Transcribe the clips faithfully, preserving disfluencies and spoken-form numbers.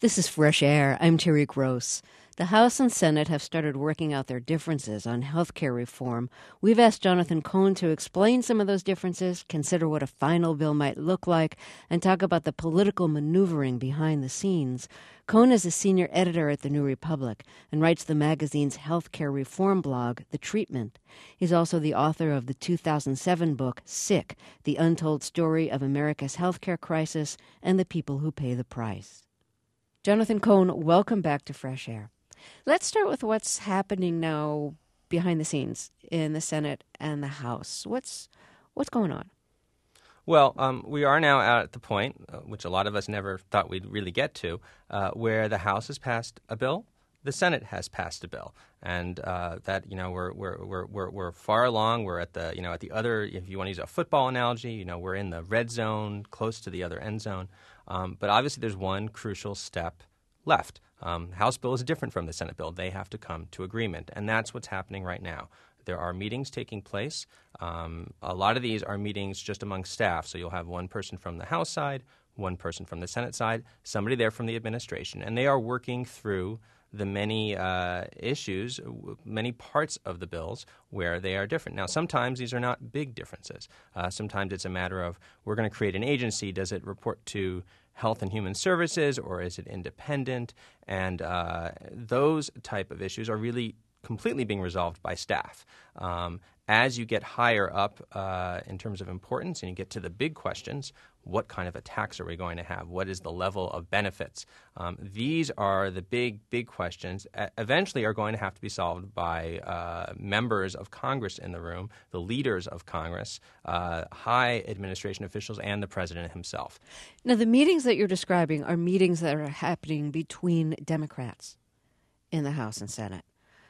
This is Fresh Air. I'm Terry Gross. The House and Senate have started working out their differences on health care reform. We've asked Jonathan Cohn to explain some of those differences, consider what a final bill might look like, and talk about the political maneuvering behind the scenes. Cohn is a senior editor at The New Republic and writes the magazine's health care reform blog, The Treatment. He's also the author of the two thousand seven book, Sick, The Untold Story of America's Healthcare Crisis and the People Who Pay the Price. Jonathan Cohn, welcome back to Fresh Air. Let's start with what's happening now behind the scenes in the Senate and the House. What's what's going on? Well, um, we are now at the point, uh, which a lot of us never thought we'd really get to, uh, where the House has passed a bill, the Senate has passed a bill, and uh, that you know we're we're we're we're we're far along. We're at the you know at the other. If you want to use a football analogy, you know we're in the red zone, close to the other end zone. Um, but obviously, there's one crucial step left. Um, House bill is different from the Senate bill. They have to come to agreement, and that's what's happening right now. There are meetings taking place. Um, a lot of these are meetings just among staff, so you'll have one person from the House side, one person from the Senate side, somebody there from the administration, and they are working through the many uh, issues, many parts of the bills where they are different. Now, sometimes these are not big differences. Uh, sometimes it's a matter of we're going to create an agency. Does it report to Health and Human Services, or is it independent? And uh, those type of issues are really completely being resolved by staff. Um, as you get higher up uh, in terms of importance and you get to the big questions, what kind of a tax are we going to have? What is the level of benefits? Um, these are the big, big questions. Uh, eventually are going to have to be solved by uh, members of Congress in the room, the leaders of Congress, uh, high administration officials, and the president himself. Now, the meetings that you're describing are meetings that are happening between Democrats in the House and Senate.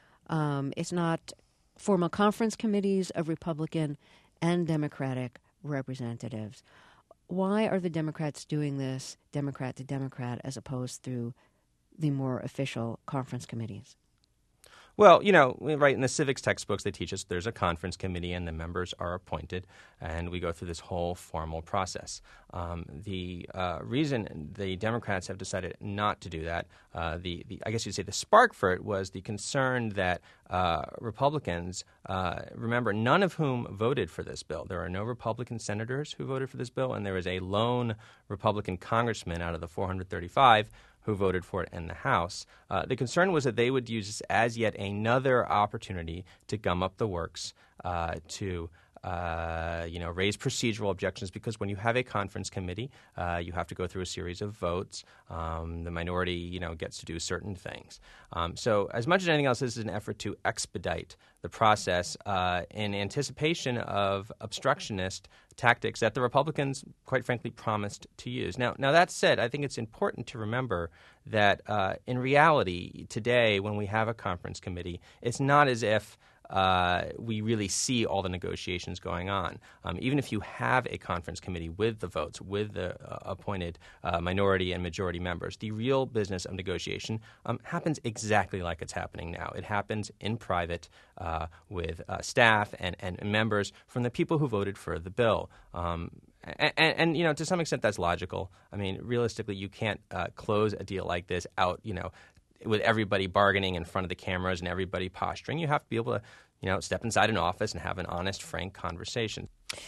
Um, it's not formal conference committees of Republican and Democratic representatives. Why are the Democrats doing this Democrat to Democrat as opposed to the more official conference committees? Well, you know, right, in the civics textbooks, they teach us there's a conference committee and the members are appointed, and we go through this whole formal process. Um, the uh, reason the Democrats have decided not to do that, uh, the, the I guess you'd say the spark for it was the concern that uh, Republicans, uh, remember, none of whom voted for this bill. There are no Republican senators who voted for this bill, and there is a lone Republican congressman out of the four hundred thirty-five who voted for it in the House. Uh, the concern was that they would use this as yet another opportunity to gum up the works, uh, to uh, you know, raise procedural objections, because when you have a conference committee, uh, you have to go through a series of votes. Um, the minority, you know, gets to do certain things. Um, so as much as anything else, this is an effort to expedite the process uh, in anticipation of obstructionist tactics that the Republicans, quite frankly, promised to use. Now, now that said, I think it's important to remember that uh, in reality, today, when we have a conference committee, it's not as if Uh, we really see all the negotiations going on. Um, even if you have a conference committee with the votes, with the uh, appointed uh, minority and majority members, the real business of negotiation um, happens exactly like it's happening now. It happens in private uh, with uh, staff and, and members from the people who voted for the bill. Um, And, and, and, you know, to some extent that's logical. I mean, realistically, you can't uh, close a deal like this out, you know, with everybody bargaining in front of the cameras and everybody posturing. You have to be able to, you know, step inside an office and have an honest, frank conversation.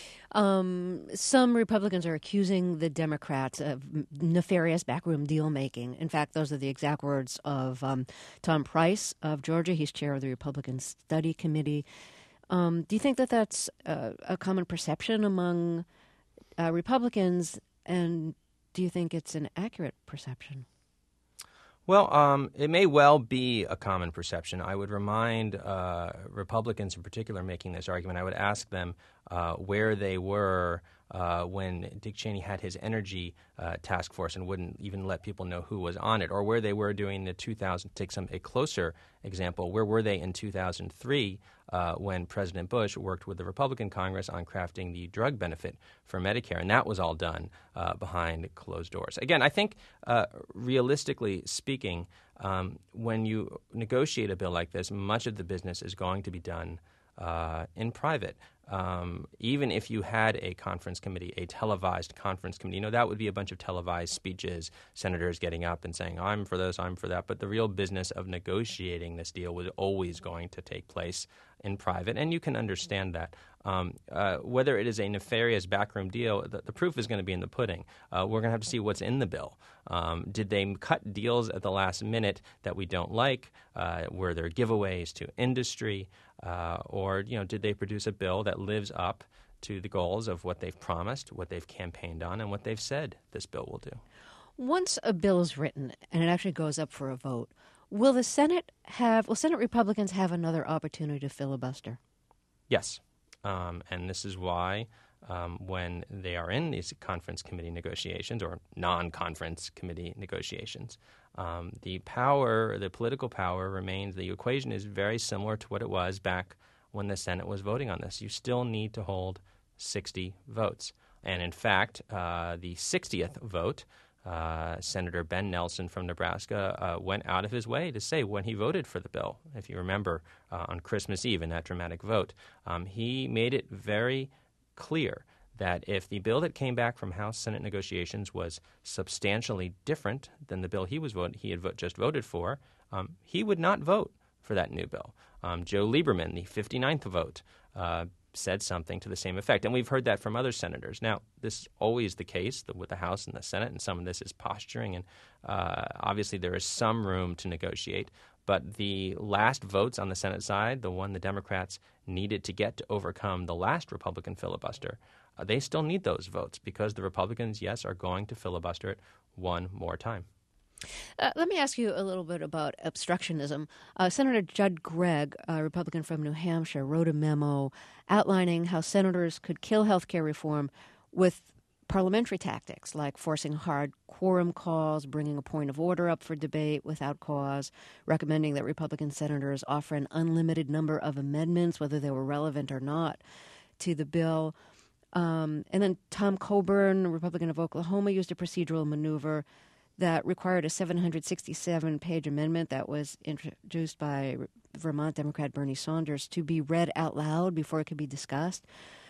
Um, some Republicans are accusing the Democrats of nefarious backroom deal-making. In fact, those are the exact words of um, Tom Price of Georgia. He's chair of the Republican Study Committee. Um, do you think that that's uh, a common perception among uh, Republicans, and do you think it's an accurate perception? Well, um, it may well be a common perception. I would remind uh, Republicans in particular making this argument, I would ask them uh, where they were uh, when Dick Cheney had his energy uh, task force and wouldn't even let people know who was on it, or where they were doing the two thousand, take some a closer example, where were they in two thousand three uh, when President Bush worked with the Republican Congress on crafting the drug benefit for Medicare, and that was all done uh, behind closed doors. Again, I think uh, realistically speaking, um, when you negotiate a bill like this, much of the business is going to be done uh, in private. Um, even if you had a conference committee, a televised conference committee, you know, that would be a bunch of televised speeches, senators getting up and saying, I'm for this, I'm for that. But the real business of negotiating this deal was always going to take place in private, and you can understand that. Um, uh, whether it is a nefarious backroom deal, the, the proof is going to be in the pudding. Uh, we're going to have to see what's in the bill. Um, did they cut deals at the last minute that we don't like? Uh, were there giveaways to industry? Uh, or, you know, did they produce a bill that lives up to the goals of what they've promised, what they've campaigned on, and what they've said this bill will do? Once a bill is written and it actually goes up for a vote, will the Senate have, will Senate Republicans have another opportunity to filibuster? Yes. Um, and this is why um, when they are in these conference committee negotiations or non-conference committee negotiations, um, the power, the political power remains, the equation is very similar to what it was back when the Senate was voting on this. You still need to hold sixty votes. And in fact, uh, the sixtieth vote, uh, Senator Ben Nelson from Nebraska uh, went out of his way to say when he voted for the bill, if you remember, uh, on Christmas Eve in that dramatic vote, um, he made it very clear that if the bill that came back from House-Senate negotiations was substantially different than the bill he was vote, he had vo- just voted for, um, he would not vote for that new bill. Um, Joe Lieberman, the fifty-ninth vote, uh, said something to the same effect. And we've heard that from other senators. Now, this is always the case with the House and the Senate, and some of this is posturing. And uh, obviously there is some room to negotiate. But the last votes on the Senate side, the one the Democrats needed to get to overcome the last Republican filibuster, uh, they still need those votes because the Republicans, yes, are going to filibuster it one more time. Uh, let me ask you a little bit about obstructionism. Uh, Senator Judd Gregg, a Republican from New Hampshire, wrote a memo outlining how senators could kill health care reform with parliamentary tactics like forcing hard quorum calls, bringing a point of order up for debate without cause, recommending that Republican senators offer an unlimited number of amendments, whether they were relevant or not, to the bill. Um, and then Tom Coburn, a Republican of Oklahoma, used a procedural maneuver that required a seven hundred sixty-seven page amendment that was introduced by Vermont Democrat Bernie Saunders to be read out loud before it could be discussed.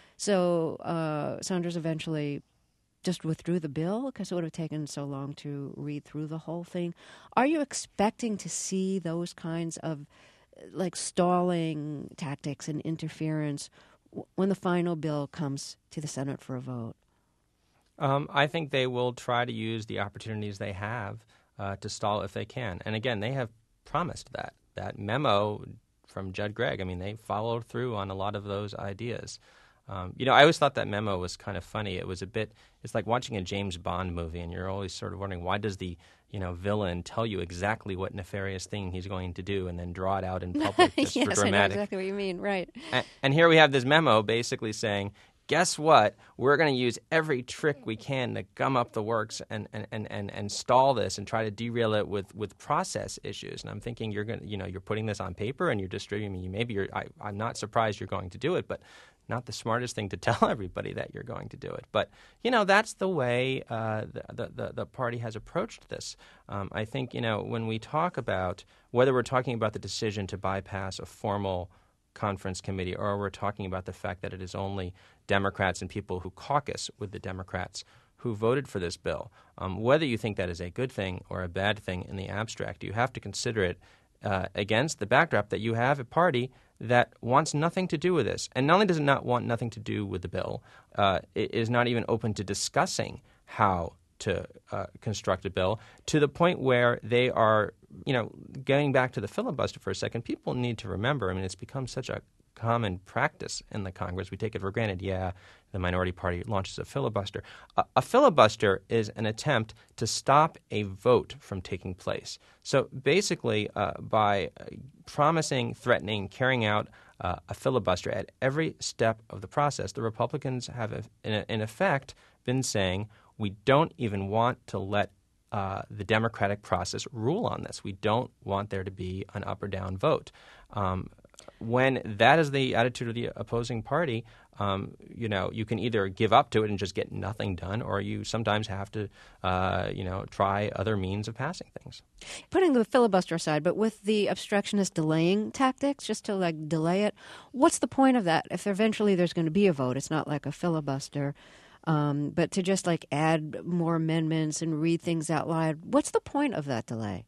So uh, Saunders eventually just withdrew the bill because it would have taken so long to read through the whole thing. Are you expecting to see those kinds of like stalling tactics and interference w- when the final bill comes to the Senate for a vote? Um, I think they will try to use the opportunities they have uh, to stall if they can. And again, they have promised that. That memo from Judd Gregg, I mean, they followed through on a lot of those ideas. Um, you know, I always thought that memo was kind of funny. It was a bit, it's like watching a James Bond movie, and you're always sort of wondering, why does the, you know, villain tell you exactly what nefarious thing he's going to do and then draw it out in public just yes, for dramatic. I know exactly what you mean, right. And, and here we have this memo basically saying, guess what? We're going to use every trick we can to gum up the works and, and, and, and, and stall this and try to derail it with, with process issues. And I'm thinking you're going to, you know, you're putting this on paper and you're distributing it. Maybe you're, I, I'm not surprised you're going to do it, but not the smartest thing to tell everybody that you're going to do it. But, you know, that's the way uh, the, the, the party has approached this. Um, I think, you know, when we talk about whether we're talking about the decision to bypass a formal conference committee or we're talking about the fact that it is only Democrats and people who caucus with the Democrats who voted for this bill, um, whether you think that is a good thing or a bad thing in the abstract, you have to consider it uh, against the backdrop that you have a party that wants nothing to do with this. And not only does it not want nothing to do with the bill, uh, it is not even open to discussing how to uh, construct a bill, to the point where they are, you know, going back to the filibuster for a second, people need to remember, I mean, it's become such a common practice in the Congress. We take it for granted, yeah, the minority party launches a filibuster. A, a filibuster is an attempt to stop a vote from taking place. So basically, uh, by promising, threatening, carrying out uh, a filibuster at every step of the process, the Republicans have, in, in effect, been saying, we don't even want to let uh, the democratic process rule on this. We don't want there to be an up or down vote. Um, when that is the attitude of the opposing party, um, you know, you can either give up to it and just get nothing done, or you sometimes have to, uh, you know, try other means of passing things. Putting the filibuster aside, but with the obstructionist delaying tactics, just to like delay it, what's the point of that? If eventually there's going to be a vote, it's not like a filibuster, um, but to just like add more amendments and read things out loud, what's the point of that delay?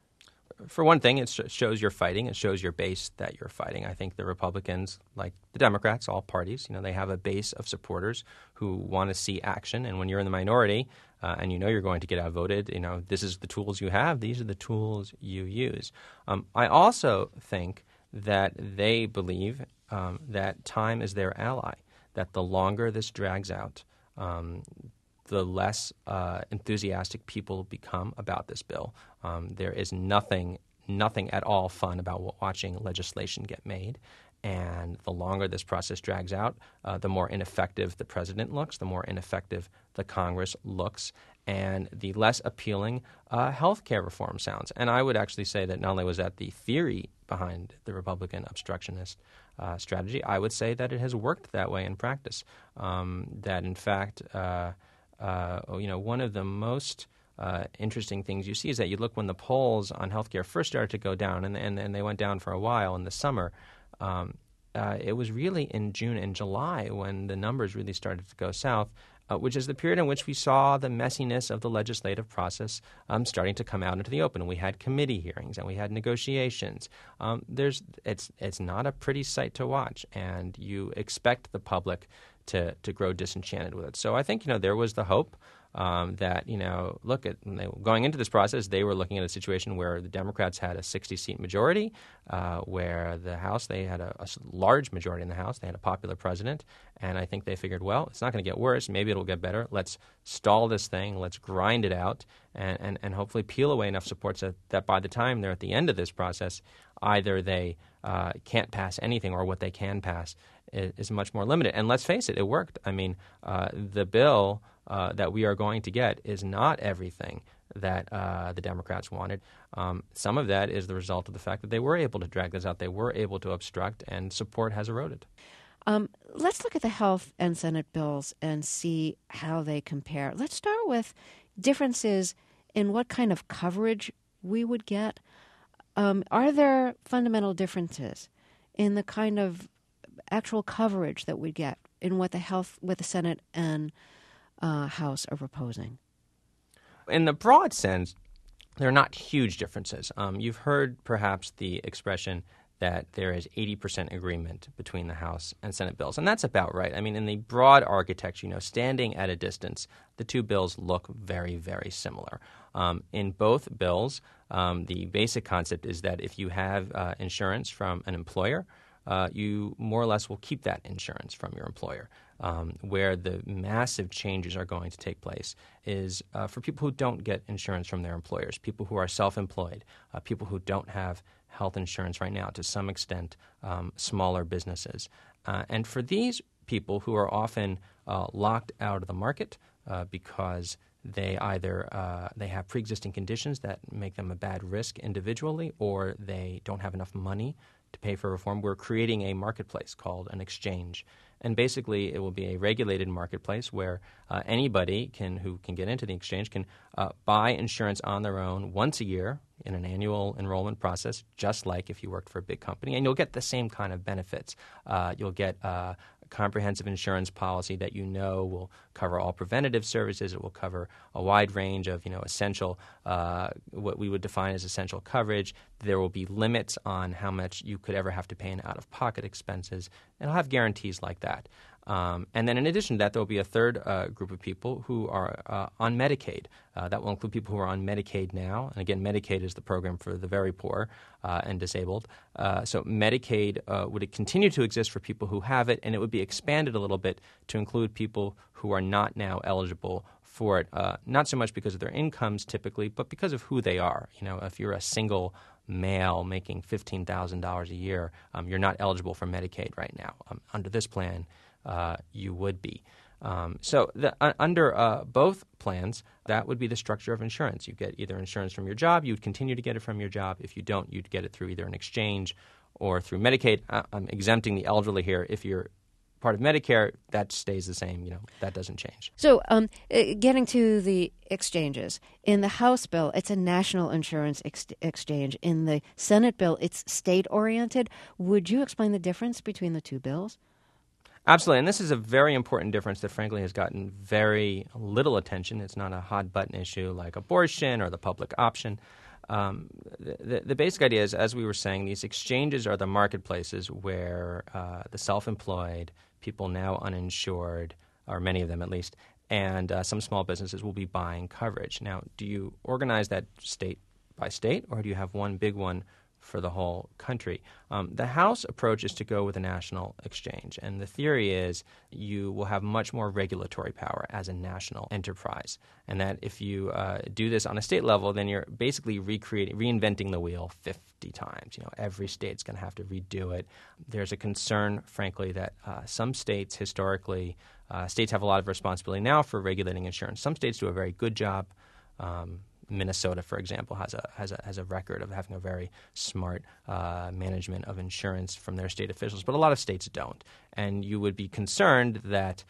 For one thing, it sh- shows you're fighting. It shows your base that you're fighting. I think the Republicans, like the Democrats, all parties, you know, they have a base of supporters who want to see action. And when you're in the minority uh, and you know you're going to get outvoted, you know, this is the tools you have. These are the tools you use. Um, I also think that they believe um, that time is their ally, that the longer this drags out, um, the less uh, enthusiastic people become about this bill. Um, there is nothing, nothing at all fun about watching legislation get made. And the longer this process drags out, uh, the more ineffective the president looks, the more ineffective the Congress looks, and the less appealing uh, health care reform sounds. And I would actually say that not only was that the theory behind the Republican obstructionist uh, strategy, I would say that it has worked that way in practice. Um, that, in fact, uh, Uh, you know, one of the most uh, interesting things you see is that you look when the polls on healthcare first started to go down, and, and, and they went down for a while in the summer. Um, uh, it was really in June and July when the numbers really started to go south, uh, which is the period in which we saw the messiness of the legislative process um, starting to come out into the open. We had committee hearings and we had negotiations. Um, there's, it's, it's not a pretty sight to watch, and you expect the public to to grow disenchanted with it. So I think, you know, there was the hope um, that, you know, look, at they, going into this process, they were looking at a situation where the Democrats had a sixty-seat majority, uh, where the House, they had a, a large majority in the House. They had a popular president. And I think they figured, well, it's not going to get worse. Maybe it'll get better. Let's stall this thing. Let's grind it out and, and, and hopefully peel away enough support so that by the time they're at the end of this process, either they uh, can't pass anything or what they can pass is, is much more limited. And let's face it, it worked. I mean, uh, the bill uh, that we are going to get is not everything that uh, the Democrats wanted. Um, some of that is the result of the fact that they were able to drag this out. They were able to obstruct, and support has eroded. Um, let's look at the Health and Senate bills and see how they compare. Let's start with differences in what kind of coverage we would get. Um, are there fundamental differences in the kind of actual coverage that we get in what the Health, what the Senate and uh, House are proposing? In the broad sense, there are not huge differences. Um, you've heard perhaps the expression that there is eighty percent agreement between the House and Senate bills. And that's about right. I mean, in the broad architecture, you know, standing at a distance, the two bills look very, very similar. Um, in both bills, um, the basic concept is that if you have uh, insurance from an employer, uh, you more or less will keep that insurance from your employer. Um, where the massive changes are going to take place is uh, for people who don't get insurance from their employers, people who are self-employed, uh, people who don't have health insurance right now, to some extent um, smaller businesses. Uh, and for these people who are often uh, locked out of the market uh, because they either uh, they have pre-existing conditions that make them a bad risk individually, or they don't have enough money to pay for reform, we're creating a marketplace called an exchange. And basically, it will be a regulated marketplace where uh, anybody can who can get into the exchange can uh, buy insurance on their own once a year in an annual enrollment process, just like if you worked for a big company. And you'll get the same kind of benefits. Uh, you'll get uh, a comprehensive insurance policy that you know will cover all preventative services. It will cover a wide range of, you know, essential, uh, what we would define as essential coverage. There will be limits on how much you could ever have to pay in out-of-pocket expenses. And it'll have guarantees like that. Um, and then in addition to that, there will be a third uh, group of people who are uh, on Medicaid. Uh, that will include people who are on Medicaid now. And again, Medicaid is the program for the very poor uh, and disabled. Uh, so Medicaid uh, would continue to exist for people who have it, and it would be expanded a little bit to include people who are not now eligible for it, uh, not so much because of their incomes typically, but because of who they are. You know, if you're a single male making fifteen thousand dollars a year, um, you're not eligible for Medicaid right now. Um, under this plan, Uh, you would be. Um, so the, uh, under uh, both plans, that would be the structure of insurance. You get either insurance from your job, you would continue to get it from your job. If you don't, you'd get it through either an exchange or through Medicaid. I, I'm exempting the elderly here. If you're part of Medicare, that stays the same. You know, that doesn't change. So um, uh, getting to the exchanges, in the House bill, it's a national insurance ex- exchange. In the Senate bill, it's state-oriented. Would you explain the difference between the two bills? Absolutely, and this is a very important difference that frankly has gotten very little attention. It's not a hot-button issue like abortion or the public option. Um, the, the basic idea is, as we were saying, these exchanges are the marketplaces where uh, the self-employed, people now uninsured, or many of them at least, and uh, some small businesses will be buying coverage. Now, do you organize that state by state, or do you have one big one for the whole country? Um, the House approach is to go with a national exchange, and the theory is you will have much more regulatory power as a national enterprise, and that if you uh, do this on a state level, then you're basically recreating, reinventing the wheel fifty times. You know, every state's going to have to redo it. There's a concern, frankly, that uh, some states historically, uh, states have a lot of responsibility now for regulating insurance. Some states do a very good job. Um, Minnesota, for example, has a has a has a record of having a very smart uh, management of insurance from their state officials, but a lot of states don't. And you would be concerned that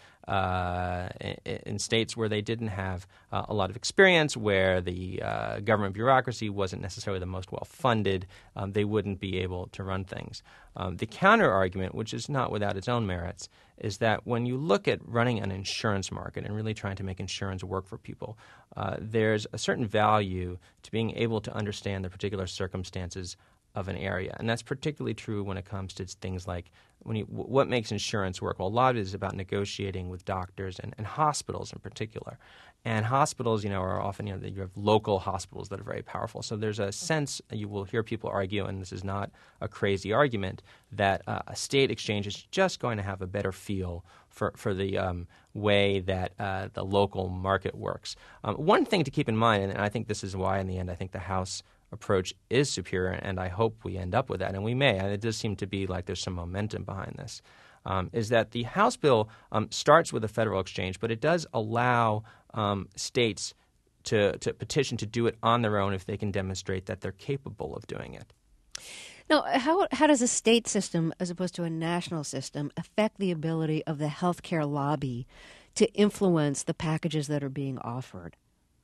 uh, in, in states where they didn't have uh, a lot of experience, where the uh, government bureaucracy wasn't necessarily the most well funded, um, they wouldn't be able to run things. Um, the counter argument, which is not without its own merits, is that when you look at running an insurance market and really trying to make insurance work for people, uh, there's a certain value to being able to understand the particular circumstances of an area. And that's particularly true when it comes to things like when you, what makes insurance work. Well, a lot of it is about negotiating with doctors and, and hospitals in particular. And hospitals, you know, are often, you know, you have local hospitals that are very powerful. So there's a sense, you will hear people argue, and this is not a crazy argument, that uh, a state exchange is just going to have a better feel for, for the um, way that uh, the local market works. Um, one thing to keep in mind, and I think this is why in the end I think the House approach is superior, and I hope we end up with that, and we may, and it does seem to be like there's some momentum behind this, um, is that the House bill um, starts with a federal exchange, but it does allow um, states to, to petition to do it on their own if they can demonstrate that they're capable of doing it. Now, how how does a state system, as opposed to a national system, affect the ability of the healthcare lobby to influence the packages that are being offered?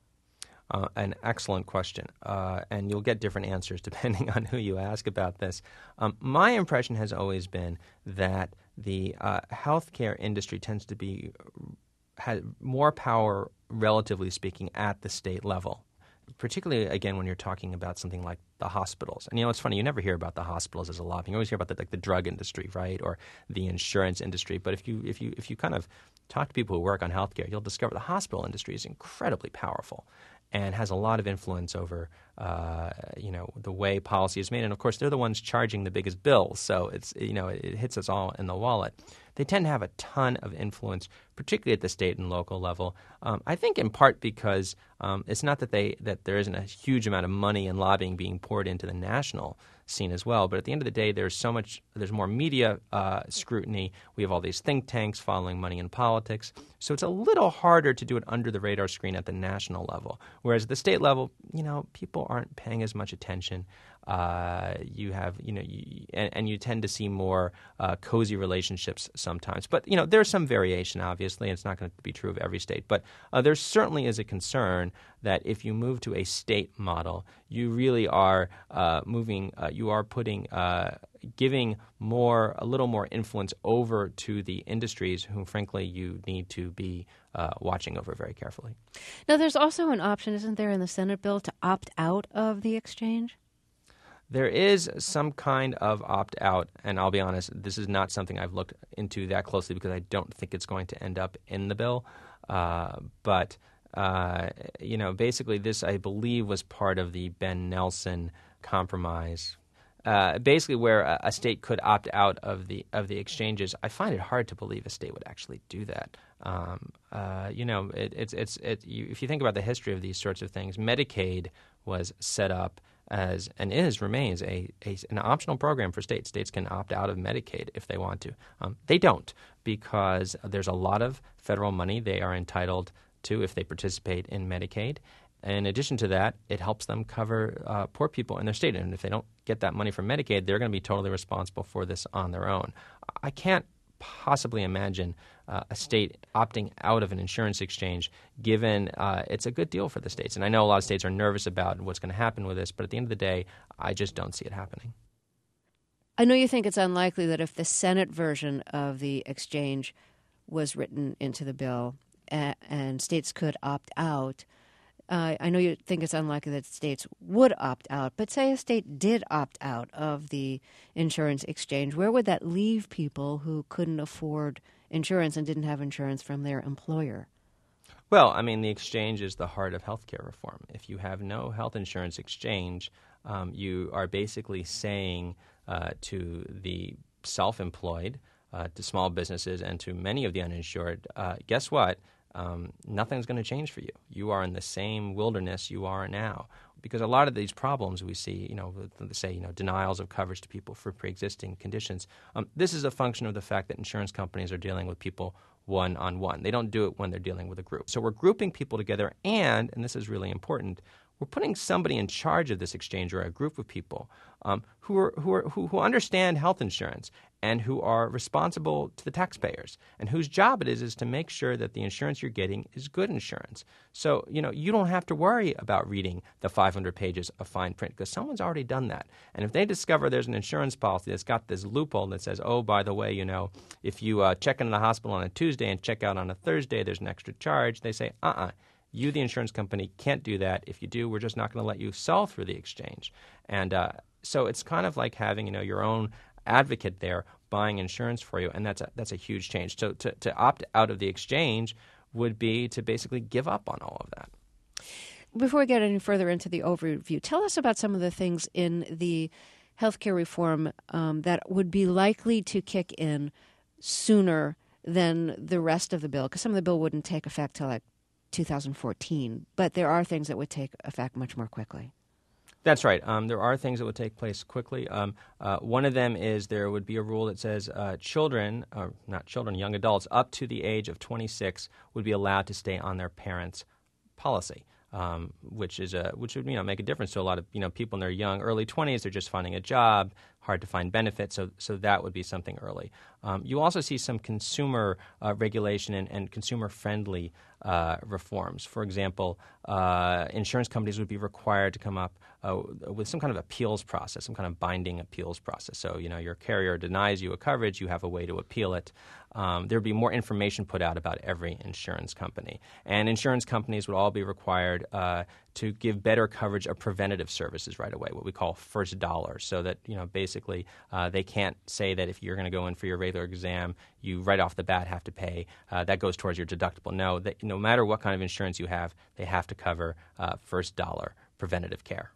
Uh, an excellent question, uh, and you'll get different answers depending on who you ask about this. Um, my impression has always been that the uh, healthcare industry tends to be has more power, relatively speaking, at the state level. Particularly, again, when you're talking about something like the hospitals. And, you know, it's funny, you never hear about the hospitals as a lobby. You always hear about the, like the drug industry, right, or the insurance industry. But if you if you if you kind of talk to people who work on healthcare, you'll discover the hospital industry is incredibly powerful and has a lot of influence over, uh, you know, the way policy is made. And, of course, they're the ones charging the biggest bills. So, it's you know, it, it hits us all in the wallet. They tend to have a ton of influence, particularly at the state and local level. Um, I think in part because um, it's not that they that there isn't a huge amount of money and lobbying being poured into the national scene as well. But at the end of the day, there's so much, there's more media uh, scrutiny. We have all these think tanks following money in politics. So it's a little harder to do it under the radar screen at the national level. Whereas at the state level, you know, people aren't paying as much attention. Uh, you have, you know, you, and, and you tend to see more uh, cozy relationships sometimes. But, you know, there's some variation, obviously, and it's not going to be true of every state. But uh, there certainly is a concern that if you move to a state model, you really are uh, moving, uh, you are putting, uh, giving more, a little more influence over to the industries whom, frankly, you need to be uh, watching over very carefully. Now, there's also an option, isn't there, in the Senate bill to opt out of the exchange? There is some kind of opt-out, and I'll be honest, this is not something I've looked into that closely because I don't think it's going to end up in the bill. Uh, but, uh, you know, basically this, I believe, was part of the Ben Nelson compromise, uh, basically where a, a state could opt out of the of the exchanges. I find it hard to believe a state would actually do that. Um, uh, you know, it, it's it's it, you, if you think about the history of these sorts of things, Medicaid was set up as and is remains a, a an optional program for states. States can opt out of Medicaid if they want to. Um, they don't because there's a lot of federal money they are entitled to if they participate in Medicaid, In addition to that, it helps them cover uh, poor people in their state. And if they don't get that money from Medicaid, they're going to be totally responsible for this on their own. I can't possibly imagine uh, a state opting out of an insurance exchange given uh, it's a good deal for the states. And I know a lot of states are nervous about what's going to happen with this, but at the end of the day, I just don't see it happening. I know you think it's unlikely that if the Senate version of the exchange was written into the bill uh, and states could opt out, uh, I know you think it's unlikely that states would opt out, but say a state did opt out of the insurance exchange, where would that leave people who couldn't afford insurance and didn't have insurance from their employer? Well, I mean, the exchange is the heart of healthcare reform. If you have no health insurance exchange, um, you are basically saying uh, to the self-employed, uh, to small businesses, and to many of the uninsured, uh, guess what? Um, nothing's going to change for you. You are in the same wilderness you are now. Because a lot of these problems we see, you know, say, you know, denials of coverage to people for pre-existing conditions, um, this is a function of the fact that insurance companies are dealing with people one-on-one. They don't do it when they're dealing with a group. So we're grouping people together and, and this is really important, we're putting somebody in charge of this exchange or a group of people um, who, are, who, are, who, who understand health insurance and who are responsible to the taxpayers and whose job it is is to make sure that the insurance you're getting is good insurance. So, you know, you don't have to worry about reading the five hundred pages of fine print because someone's already done that. And if they discover there's an insurance policy that's got this loophole that says, oh, by the way, you know, if you uh, check into the hospital on a Tuesday and check out on a Thursday, there's an extra charge, they say, uh-uh. You, the insurance company, can't do that. If you do, we're just not going to let you sell through the exchange. And uh, so it's kind of like having, you know, your own advocate there buying insurance for you, and that's a, that's a huge change. So to, to opt out of the exchange would be to basically give up on all of that. Before we get any further into the overview, tell us about some of the things in the healthcare reform um, that would be likely to kick in sooner than the rest of the bill, because some of the bill wouldn't take effect till like two thousand fourteen, but there are things that would take effect much more quickly. That's right. Um, there are things that would take place quickly. Um, uh, one of them is there would be a rule that says uh, children, or not children, young adults, up to the age of twenty-six would be allowed to stay on their parents' policy. Um, which is a which would you know make a difference to a lot of you know people in their young early twenties. They're just finding a job, hard to find benefits. So so that would be something early. Um, you also see some consumer uh, regulation and, and consumer friendly uh, reforms. For example, uh, insurance companies would be required to come up uh, with some kind of appeals process, some kind of binding appeals process. So you know your carrier denies you a coverage, you have a way to appeal it. Um, there would be more information put out about every insurance company. And insurance companies would all be required uh, to give better coverage of preventative services right away, what we call first dollar, so that, you know, basically uh, they can't say that if you're going to go in for your regular exam, you right off the bat have to pay. Uh, that goes towards your deductible. No, that no matter what kind of insurance you have, they have to cover uh, first dollar preventative care.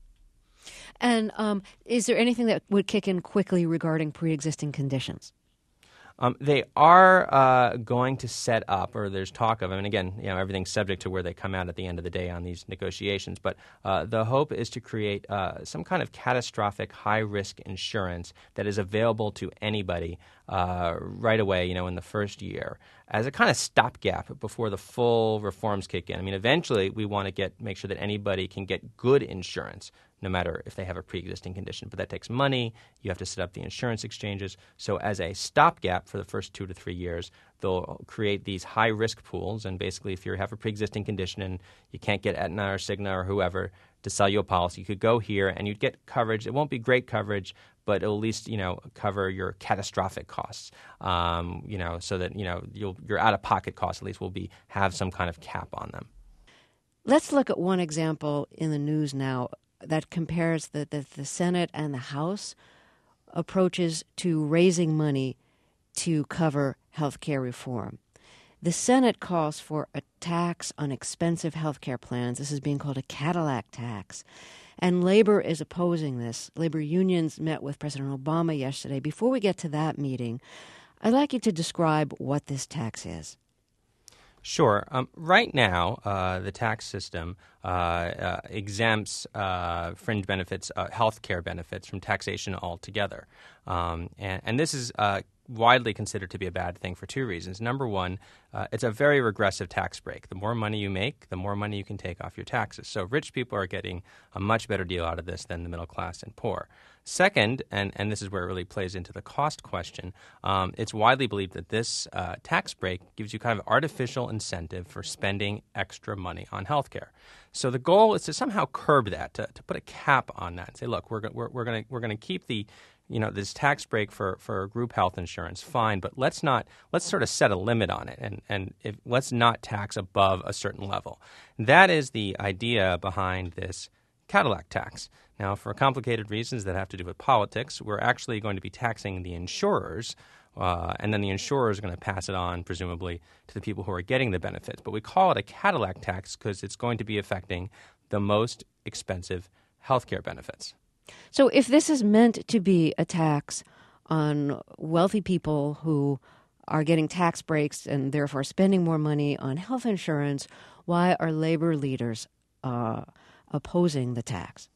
And um, is there anything that would kick in quickly regarding pre-existing conditions? Um, they are uh, going to set up, or there's talk of, I mean, again, you know, everything's subject to where they come out at the end of the day on these negotiations, but uh, the hope is to create uh, some kind of catastrophic high-risk insurance that is available to anybody uh, right away, you know, in the first year as a kind of stopgap before the full reforms kick in. I mean, eventually we want to get make sure that anybody can get good insurance, no matter if they have a pre-existing condition. But that takes money. You have to set up the insurance exchanges. So as a stopgap for the first two to three years, they'll create these high-risk pools. And basically, if you have a pre-existing condition and you can't get Aetna or Cigna or whoever to sell you a policy, you could go here and you'd get coverage. It won't be great coverage, but it'll at least, you know, cover your catastrophic costs, um, you know, so that, you know, you'll, your out-of-pocket costs at least will be have some kind of cap on them. Let's look at one example in the news now that compares the, the, the Senate and the House approaches to raising money to cover health care reform. The Senate calls for a tax on expensive health care plans. This is being called a Cadillac tax. And labor is opposing this. Labor unions met with President Obama yesterday. Before we get to that meeting, I'd like you to describe what this tax is. Sure. Um, right now, uh, the tax system uh, uh, exempts uh, fringe benefits, uh, health care benefits from taxation altogether. Um, and, and this is uh, widely considered to be a bad thing for two reasons. Number one, uh, it's a very regressive tax break. The more money you make, the more money you can take off your taxes. So rich people are getting a much better deal out of this than the middle class and poor. Second, and, and this is where it really plays into the cost question, um, it's widely believed that this uh, tax break gives you kind of artificial incentive for spending extra money on healthcare. So the goal is to somehow curb that, to, to put a cap on that and say, look, we're, go- we're, we're going we're going to keep the you know, this tax break for, for group health insurance, fine, but let's not let's sort of set a limit on it, and and if, let's not tax above a certain level. That is the idea behind this Cadillac tax. Now, for complicated reasons that have to do with politics, we're actually going to be taxing the insurers, uh, and then the insurers are going to pass it on, presumably, to the people who are getting the benefits. But we call it a Cadillac tax because it's going to be affecting the most expensive healthcare benefits. So if this is meant to be a tax on wealthy people who are getting tax breaks and therefore spending more money on health insurance, why are labor leaders uh, opposing the tax?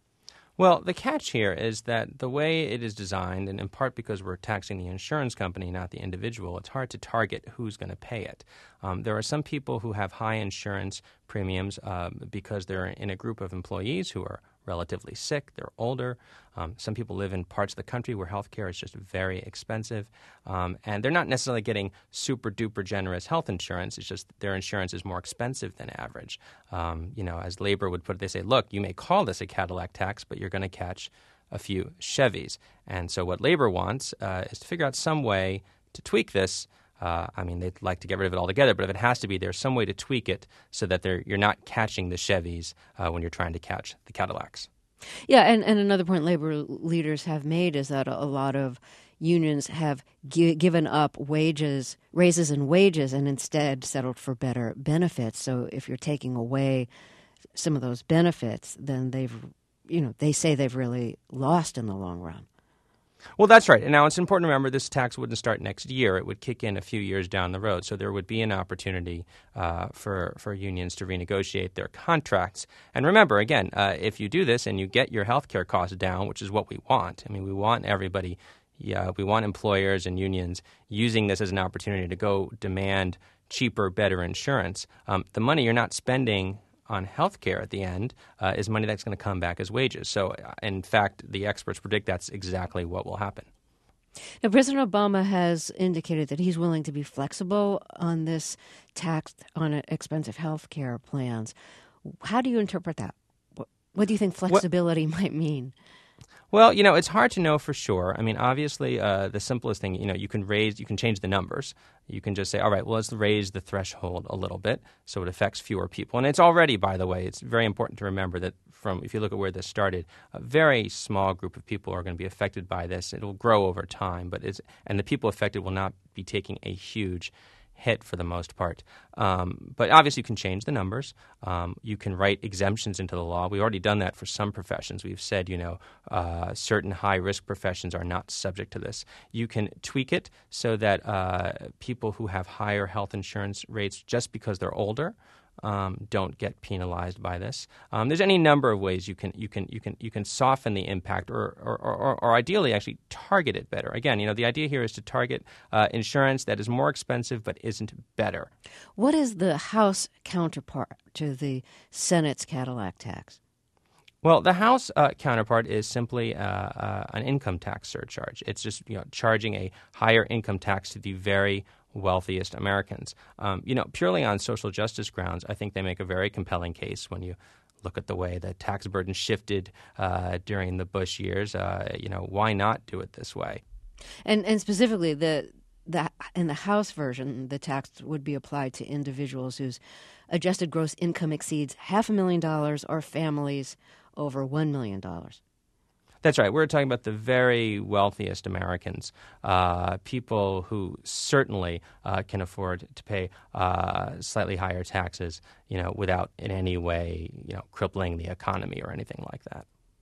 Well, the catch here is that the way it is designed, and in part because we're taxing the insurance company, not the individual, it's hard to target who's going to pay it. Um, there are some people who have high insurance premiums uh, because they're in a group of employees who are relatively sick, they're older. Um, some people live in parts of the country where health care is just very expensive, um, and they're not necessarily getting super-duper generous health insurance. It's just their insurance is more expensive than average. Um, you know, as labor would put it, they say, look, you may call this a Cadillac tax, but you're going to catch a few Chevys. And so what labor wants uh, is to figure out some way to tweak this. Uh, I mean, they'd like to get rid of it altogether, but if it has to be, there's some way to tweak it so that they're, you're not catching the Chevys uh, when you're trying to catch the Cadillacs. Yeah, and, and another point labor leaders have made is that a, a lot of unions have gi- given up wages, raises in wages, and instead settled for better benefits. So if you're taking away some of those benefits, then they've, you know, they say they've really lost in the long run. Well, that's right. And now it's important to remember this tax wouldn't start next year. It would kick in a few years down the road. So there would be an opportunity uh, for, for unions to renegotiate their contracts. And remember, again, uh, if you do this and you get your health care costs down, which is what we want, I mean, we want everybody, yeah, we want employers and unions using this as an opportunity to go demand cheaper, better insurance. Um, the money you're not spending on health care at the end uh, is money that's going to come back as wages. So, uh, in fact, the experts predict that's exactly what will happen. Now, President Obama has indicated that he's willing to be flexible on this tax on expensive health care plans. How do you interpret that? What, what do you think flexibility what? might mean? Well, you know, it's hard to know for sure. I mean, obviously, uh, the simplest thing, you know, you can raise, you can change the numbers. You can just say, all right, well, let's raise the threshold a little bit so it affects fewer people. And it's already, by the way, it's very important to remember that from, if you look at where this started, a very small group of people are going to be affected by this. It will grow over time, but it's, and the people affected will not be taking a huge hit for the most part. Um, but obviously you can change the numbers. Um, you can write exemptions into the law. We've already done that for some professions. We've said, you know, uh, certain high-risk professions are not subject to this. You can tweak it so that uh, people who have higher health insurance rates just because they're older Um, don't get penalized by this. Um, there's any number of ways you can you can you can you can soften the impact, or or, or or ideally actually target it better. Again, you know, the idea here is to target uh, insurance that is more expensive but isn't better. What is the House counterpart to the Senate's Cadillac tax? Well, the House uh, counterpart is simply uh, uh, an income tax surcharge. It's just, you know, charging a higher income tax to the very wealthiest Americans. Um, you know, purely on social justice grounds, I think they make a very compelling case when you look at the way the tax burden shifted uh, during the Bush years. Uh, you know, why not do it this way? And and specifically, the the in the House version, the tax would be applied to individuals whose adjusted gross income exceeds half a million dollars or families over one million dollars. That's right. We're talking about the very wealthiest Americans, uh, people who certainly uh, can afford to pay uh, slightly higher taxes, you know, without in any way, you know, crippling the economy or anything like that.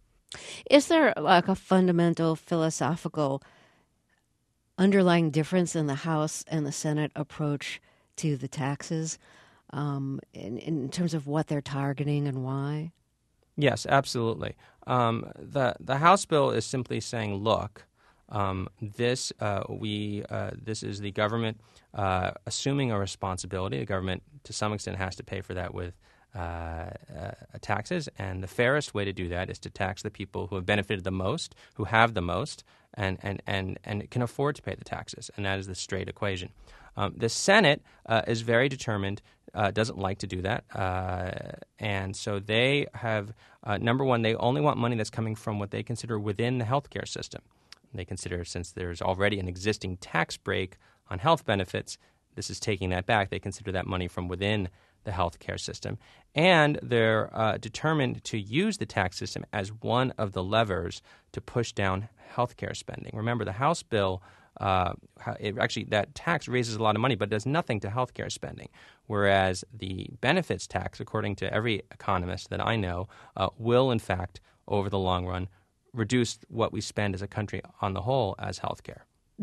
Is there like a fundamental philosophical underlying difference in the House and the Senate approach to the taxes um, in, in terms of what they're targeting and why? Yes, absolutely. Um, the the House bill is simply saying, look, Um, this uh, we uh, this is the government uh, assuming a responsibility. The government, to some extent, has to pay for that with uh, uh, taxes, and the fairest way to do that is to tax the people who have benefited the most, who have the most, and and and and can afford to pay the taxes, and that is the straight equation. Um, the Senate uh, is very determined, uh, doesn't like to do that, uh, and so they have uh, number one, they only want money that's coming from what they consider within the healthcare system. They consider, since there's already an existing tax break on health benefits, this is taking that back. They consider that money from within the healthcare system. And they're uh, determined to use the tax system as one of the levers to push down healthcare spending. Remember, the House bill, uh, it actually, that tax raises a lot of money, but does nothing to healthcare spending. Whereas the benefits tax, according to every economist that I know, uh, will, in fact, over the long run, reduce what we spend as a country on the whole as healthcare.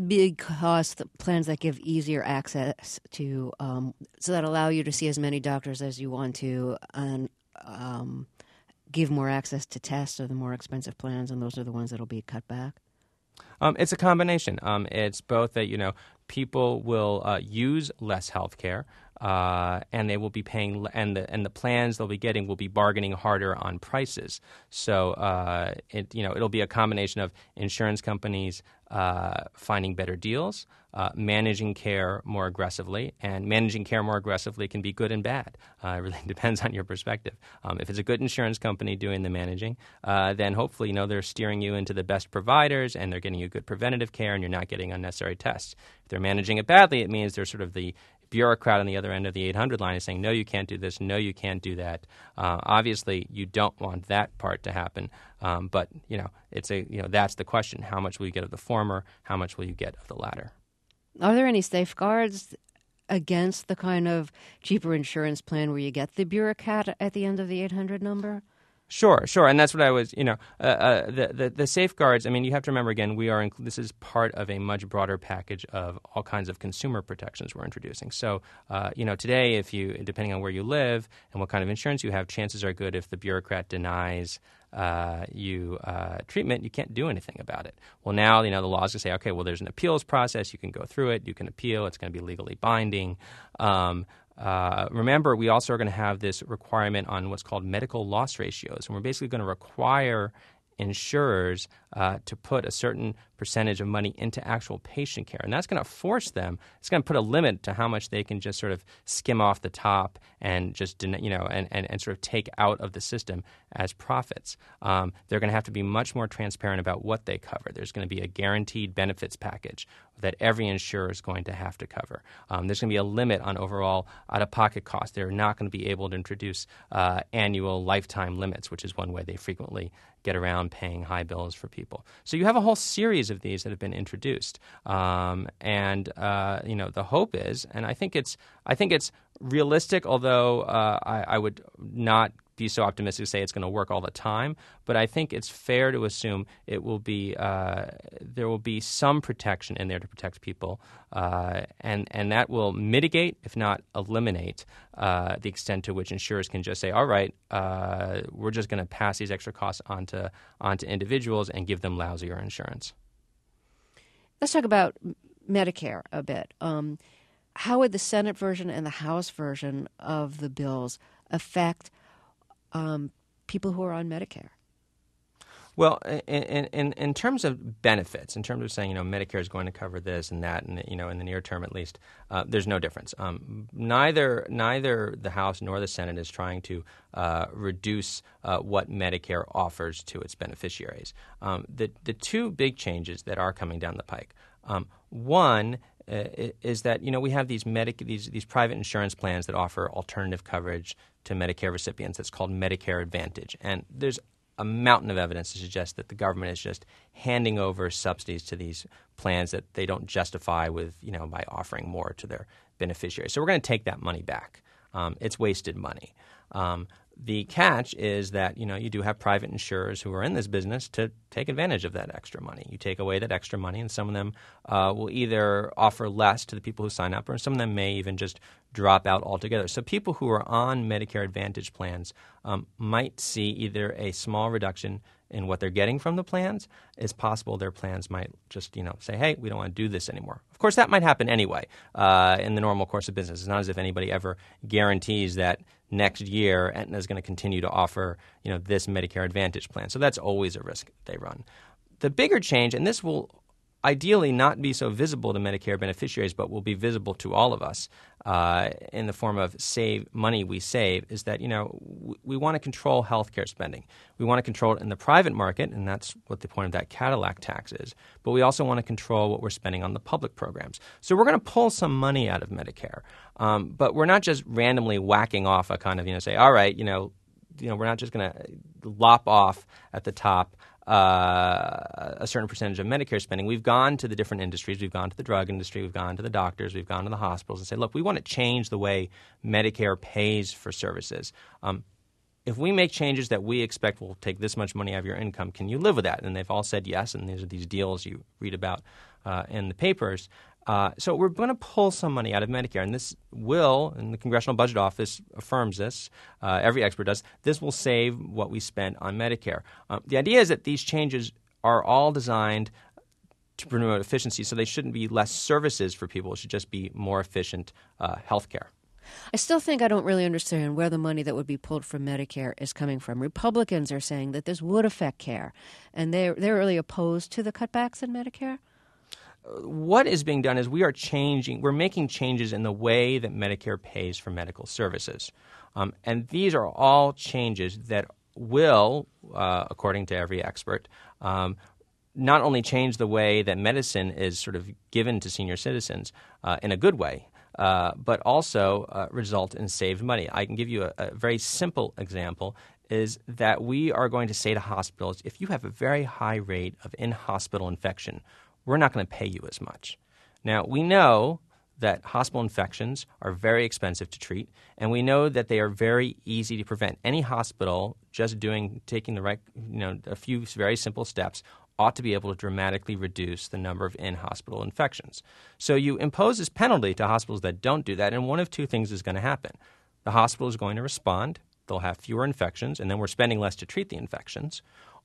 Because the plans that give easier access to, um, so that allow you to see as many doctors as you want to, and um, give more access to tests are the more expensive plans, and those are the ones that will be cut back? Um, it's a combination. Um, it's both that, you know, people will uh, use less health care, uh, and they will be paying, and the and the plans they'll be getting will be bargaining harder on prices. So, uh, it you know, it'll be a combination of insurance companies uh, finding better deals, uh, managing care more aggressively, and managing care more aggressively can be good and bad. Uh, it really depends on your perspective. Um, if it's a good insurance company doing the managing, uh, then hopefully, you know, they're steering you into the best providers, and they're getting you good preventative care, and you're not getting unnecessary tests. If they're managing it badly, it means they're sort of the bureaucrat on the other end of the eight hundred line is saying, no, you can't do this, no, you can't do that. Uh, obviously, you don't want that part to happen, um, but you know, it's a you know that's the question: how much will you get of the former? How much will you get of the latter? Are there any safeguards against the kind of cheaper insurance plan where you get the bureaucrat at the end of the eight hundred number? Sure, sure, and that's what I was, you know, uh, uh, the, the the safeguards. I mean, you have to remember again, we are in, this is part of a much broader package of all kinds of consumer protections we're introducing. So, uh, you know, today, if you, depending on where you live and what kind of insurance you have, chances are good if the bureaucrat denies uh, you uh, treatment, you can't do anything about it. Well, now, you know, the law is going to say, okay, well, there's an appeals process. You can go through it. You can appeal. It's going to be legally binding. Um, Uh, remember, we also are going to have this requirement on what's called medical loss ratios, and we're basically going to require insurers uh, to put a certain percentage of money into actual patient care. And that's going to force them, it's going to put a limit to how much they can just sort of skim off the top and just, you know, and, and, and sort of take out of the system as profits. Um, they're going to have to be much more transparent about what they cover. There's going to be a guaranteed benefits package that every insurer is going to have to cover. Um, there's going to be a limit on overall out-of-pocket costs. They're not going to be able to introduce uh, annual lifetime limits, which is one way they frequently get around paying high bills for people. So you have a whole series of these that have been introduced, um, and uh, you know the hope is, and I think it's, I think it's realistic. Although uh, I, I would not be so optimistic to say it's going to work all the time, but I think it's fair to assume it will be uh, there will be some protection in there to protect people, uh, and and that will mitigate, if not eliminate, uh, the extent to which insurers can just say, all right, uh, we're just going to pass these extra costs onto onto individuals and give them lousier insurance. Let's talk about Medicare a bit. Um, how would the Senate version and the House version of the bills affect Um, people who are on Medicare? Well, in, in in terms of benefits, in terms of saying, you know, Medicare is going to cover this and that, and you know, in the near term at least, uh, there's no difference. Um, neither neither the House nor the Senate is trying to uh, reduce uh, what Medicare offers to its beneficiaries. Um, the the two big changes that are coming down the pike. Um, one uh, is that, you know, we have these medic these these private insurance plans that offer alternative coverage to Medicare recipients. That's called Medicare Advantage, and there's a mountain of evidence to suggest that the government is just handing over subsidies to these plans that they don't justify with, you know, by offering more to their beneficiaries. So we're going to take that money back. Um, it's wasted money. Um, the catch is that, you know, you do have private insurers who are in this business to take advantage of that extra money. You take away that extra money, and some of them uh, will either offer less to the people who sign up, or some of them may even just drop out altogether. So people who are on Medicare Advantage plans um, might see either a small reduction in what they're getting from the plans, it's possible their plans might just, you know, say, hey, we don't want to do this anymore. Of course, that might happen anyway uh, in the normal course of business. It's not as if anybody ever guarantees that next year Aetna is going to continue to offer, you know, this Medicare Advantage plan. So that's always a risk they run. The bigger change, and this will ideally not be so visible to Medicare beneficiaries, but will be visible to all of us uh, in the form of save money we save, is that, you know, w- we want to control healthcare spending. We want to control it in the private market, and that's what the point of that Cadillac tax is. But we also want to control what we're spending on the public programs. So we're going to pull some money out of Medicare, um, but we're not just randomly whacking off a kind of, you know, say, all right, you know, you know, we're not just going to lop off at the top Uh, a certain percentage of Medicare spending. We've gone to the different industries. We've gone to the drug industry. We've gone to the doctors. We've gone to the hospitals and said, look, we want to change the way Medicare pays for services. Um, if we make changes that we expect will take this much money out of your income, can you live with that? And they've all said yes, and these are these deals you read about uh, in the papers. Uh, so we're going to pull some money out of Medicare, and this will, and the Congressional Budget Office affirms this, uh, every expert does, this will save what we spend on Medicare. Um, the idea is that these changes are all designed to promote efficiency, so they shouldn't be less services for people. It should just be more efficient uh, health care. I still think I don't really understand where the money that would be pulled from Medicare is coming from. Republicans are saying that this would affect care, and they're, they're really opposed to the cutbacks in Medicare. What is being done is we are changing, we're making changes in the way that Medicare pays for medical services. Um, and these are all changes that will, uh, according to every expert, um, not only change the way that medicine is sort of given to senior citizens uh, in a good way, uh, but also uh, result in saved money. I can give you a, a very simple example, is that we are going to say to hospitals, if you have a very high rate of in-hospital infection, we're not going to pay you as much. Now, we know that hospital infections are very expensive to treat, and we know that they are very easy to prevent. Any hospital just doing, taking the right, you know, a few very simple steps ought to be able to dramatically reduce the number of in-hospital infections. So you impose this penalty to hospitals that don't do that, and one of two things is going to happen. The hospital is going to respond. They'll have fewer infections, and then we're spending less to treat the infections.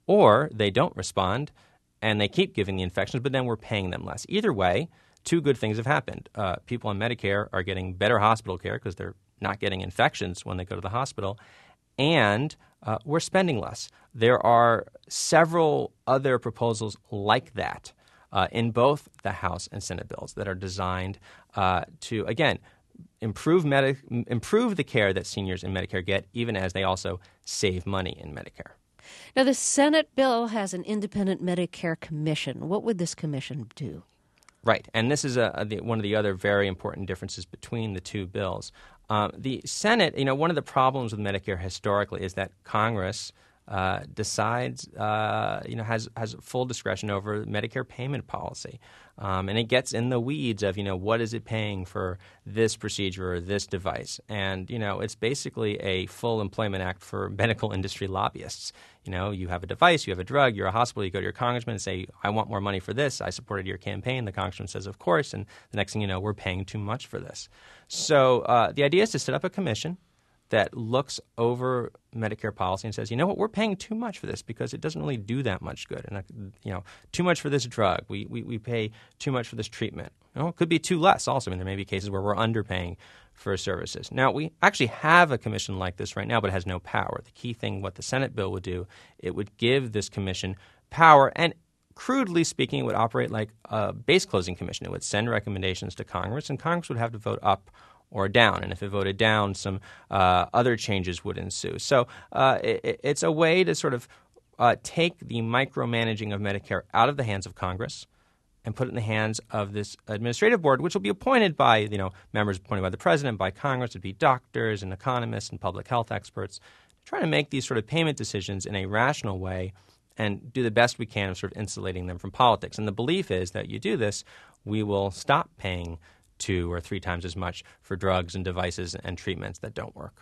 Or they don't respond, and they keep giving the infections, but then we're paying them less. Either way, two good things have happened. Uh, people on Medicare are getting better hospital care because they're not getting infections when they go to the hospital, and uh, we're spending less. There are several other proposals like that uh, in both the House and Senate bills that are designed uh, to, again, improve medi- improve the care that seniors in Medicare get, even as they also save money in Medicare. Now, the Senate bill has an independent Medicare commission. What would this commission do? Right, and this is a, a, the, one of the other very important differences between the two bills. Um, the Senate, you know, one of the problems with Medicare historically is that Congress uh, decides, uh, you know, has has full discretion over Medicare payment policy, um, and it gets in the weeds of, you know, what is it paying for this procedure or this device, and you know, it's basically a full employment act for medical industry lobbyists. You know, you have a device, you have a drug, you're a hospital, you go to your congressman and say, I want more money for this. I supported your campaign. The congressman says, of course, and the next thing you know, we're paying too much for this. So uh, the idea is to set up a commission that looks over Medicare policy and says, you know what, we're paying too much for this because it doesn't really do that much good. And, uh, you know, too much for this drug. We, we, we pay too much for this treatment. You know, it could be too less also. I mean, there may be cases where we're underpaying for services. Now, we actually have a commission like this right now, but it has no power. The key thing, what the Senate bill would do, it would give this commission power, and crudely speaking, it would operate like a base closing commission. It would send recommendations to Congress, and Congress would have to vote up or down. And if it voted down, some uh, other changes would ensue. So uh, it, it's a way to sort of uh, take the micromanaging of Medicare out of the hands of Congress and put it in the hands of this administrative board, which will be appointed by, you know, members appointed by the president, by Congress. It would be doctors and economists and public health experts trying to make these sort of payment decisions in a rational way and do the best we can of sort of insulating them from politics. And the belief is that you do this, we will stop paying two or three times as much for drugs and devices and treatments that don't work.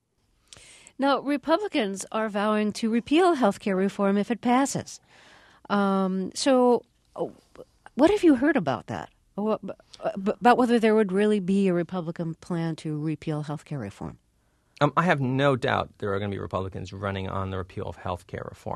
Now, Republicans are vowing to repeal health care reform if it passes. Um, so what have you heard about that? What, about whether there would really be a Republican plan to repeal health care reform? Um, I have no doubt there are going to be Republicans running on the repeal of health care reform.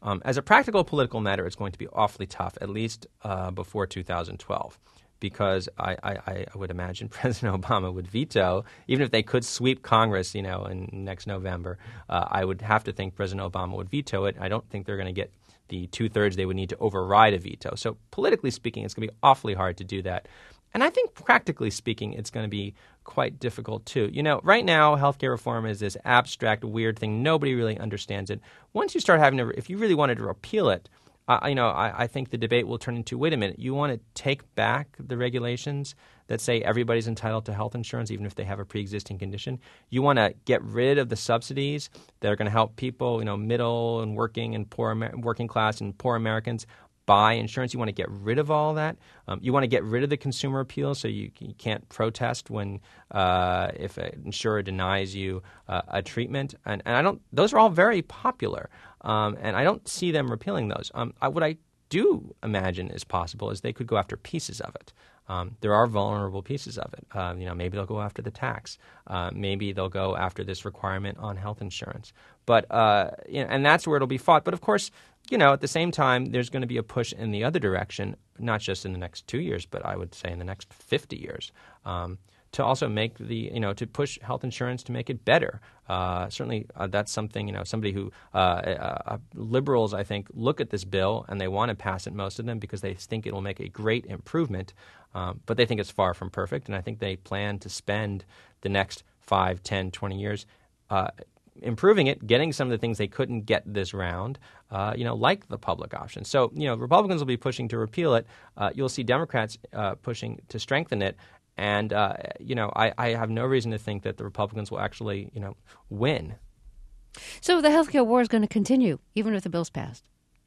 Um, as a practical political matter, it's going to be awfully tough, at least uh, before two thousand twelve. Because I, I, I would imagine President Obama would veto, even if they could sweep Congress, you know, in next November, uh, I would have to think President Obama would veto it. I don't think they're going to get the two-thirds they would need to override a veto. So politically speaking, it's going to be awfully hard to do that. And I think practically speaking, it's going to be quite difficult too. You know, right now, healthcare reform is this abstract, weird thing. Nobody really understands it. Once you start having to, if you really wanted to repeal it, Uh, you know, I, I think the debate will turn into, wait a minute, you want to take back the regulations that say everybody's entitled to health insurance even if they have a pre-existing condition? You want to get rid of the subsidies that are going to help people, you know, middle and working and poor, working class and poor Americans buy insurance? You want to get rid of all that? Um, you want to get rid of the consumer appeal so you, you can't protest when uh, if an insurer denies you uh, a treatment? And, and I don't; those are all very popular. Um, and I don't see them repealing those. Um, I, what I do imagine is possible is they could go after pieces of it. Um, there are vulnerable pieces of it. Uh, you know, maybe they'll go after the tax. Uh, maybe they'll go after this requirement on health insurance. But uh, you know, and that's where it'll be fought. But of course, you know, at the same time, there's going to be a push in the other direction, not just in the next two years, but I would say in the next fifty years. Um, to also make the, you know, to push health insurance to make it better. Uh, certainly uh, that's something, you know, somebody who, uh, uh, liberals, I think, look at this bill and they want to pass it, most of them, because they think it will make a great improvement, um, but they think it's far from perfect, and I think they plan to spend the next five, ten, twenty years uh, improving it, getting some of the things they couldn't get this round, uh, you know, like the public option. So, you know, Republicans will be pushing to repeal it. Uh, you'll see Democrats uh, pushing to strengthen it. And, uh, you know, I, I have no reason to think that the Republicans will actually, you know, win. So the healthcare war is going to continue, even if the bill's passed?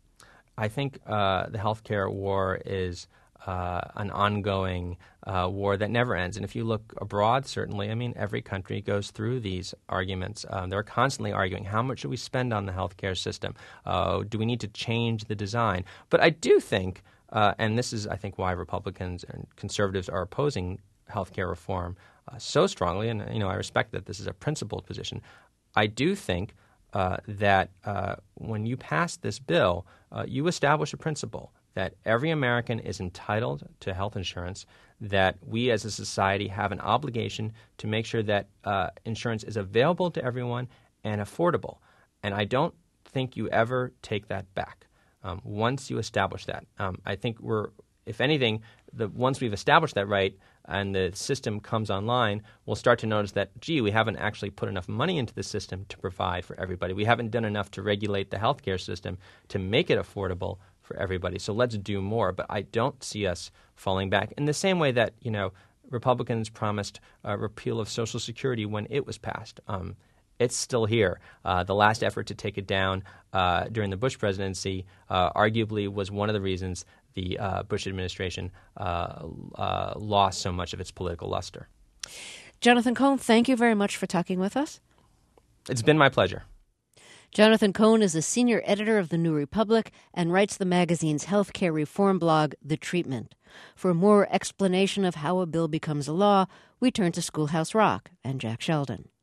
I think uh, the healthcare war is uh, an ongoing uh, war that never ends. And if you look abroad, certainly, I mean, every country goes through these arguments. Um, they're constantly arguing, how much should we spend on the healthcare system? Uh, do we need to change the design? But I do think, uh, and this is, I think, why Republicans and conservatives are opposing healthcare reform uh, so strongly, and you know I respect that this is a principled position. I do think uh, that uh, when you pass this bill, uh, you establish a principle that every American is entitled to health insurance, that we as a society have an obligation to make sure that uh, insurance is available to everyone and affordable. And I don't think you ever take that back um, once you establish that. Um, I think we're, if anything, the once we've established that right, and the system comes online, we'll start to notice that, gee, we haven't actually put enough money into the system to provide for everybody. We haven't done enough to regulate the healthcare system to make it affordable for everybody. So let's do more. But I don't see us falling back in the same way that, you know, Republicans promised a repeal of Social Security when it was passed. Um, it's still here. Uh, the last effort to take it down uh, during the Bush presidency uh, arguably was one of the reasons the uh, Bush administration uh, uh, lost so much of its political luster. Jonathan Cohn, thank you very much for talking with us. It's been my pleasure. Jonathan Cohn is a senior editor of The New Republic and writes the magazine's healthcare reform blog, The Treatment. For more explanation of how a bill becomes a law, we turn to Schoolhouse Rock and Jack Sheldon.